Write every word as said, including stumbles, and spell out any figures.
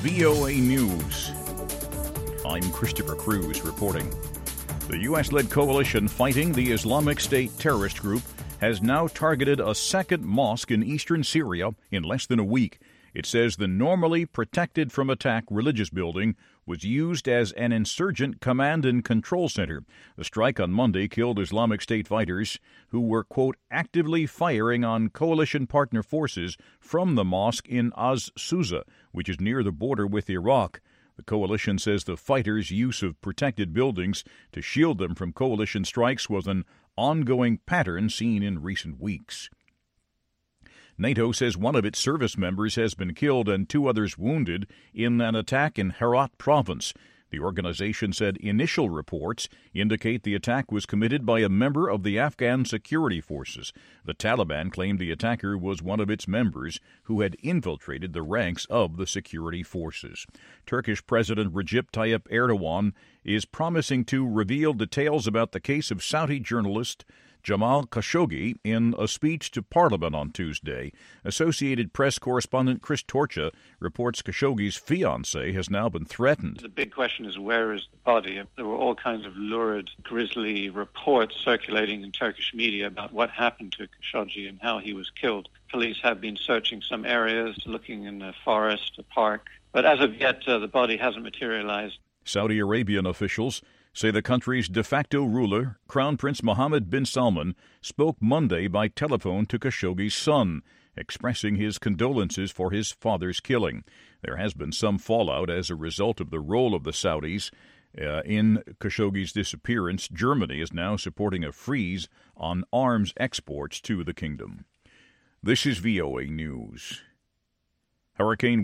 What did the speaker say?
V O A News. I'm Christopher Cruz reporting. The U S-led coalition fighting the Islamic State terrorist group has now targeted a second mosque in eastern Syria in less than a week. It says the normally protected from attack religious building was used as an insurgent command and control center. The strike on Monday killed Islamic State fighters who were, quote, actively firing on coalition partner forces from the mosque in Az-Suza, which is near the border with Iraq. The coalition says the fighters' use of protected buildings to shield them from coalition strikes was an ongoing pattern seen in recent weeks. NATO says one of its service members has been killed and two others wounded in an attack in Herat province. The organization said initial reports indicate the attack was committed by a member of the Afghan security forces. The Taliban claimed the attacker was one of its members who had infiltrated the ranks of the security forces. Turkish President Recep Tayyip Erdogan is promising to reveal details about the case of Saudi journalist Jamal Khashoggi in a speech to Parliament on Tuesday. Associated Press correspondent Chris Torcha reports Khashoggi's fiancée has now been threatened. The big question is, where is the body? There were all kinds of lurid, grisly reports circulating in Turkish media about what happened to Khashoggi and how he was killed. Police have been searching some areas, looking in the forest, a park, but as of yet, uh, the body hasn't materialized. Saudi Arabian officials say the country's de facto ruler, Crown Prince Mohammed bin Salman, spoke Monday by telephone to Khashoggi's son, expressing his condolences for his father's killing. There has been some fallout as a result of the role of the Saudis uh, in Khashoggi's disappearance. Germany is now supporting a freeze on arms exports to the kingdom. This is V O A News. Hurricane